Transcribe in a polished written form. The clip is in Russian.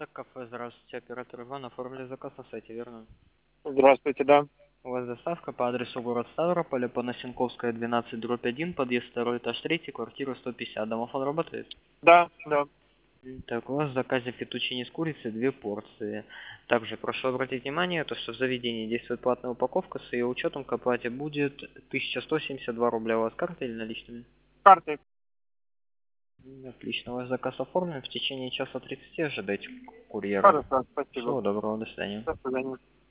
Кафе, здравствуйте, оператор Иван, оформили заказ на сайте, верно? Здравствуйте, да. У вас доставка по адресу город Ставрополь, по Носенковская, 12/1, подъезд 2, этаж 3, квартира 150. Домофон работает? Да, да. Так, у вас в заказе фетучини с курицей 2 порции. Также прошу обратить внимание, то, что в заведении действует платная упаковка, с ее учетом к оплате будет 1172 рубля. У вас карта или наличными? Карты. Отлично, ваш заказ оформлен. В течение часа 30 ожидайте курьера. Хорошо, спасибо. Всего доброго, до свидания. До свидания.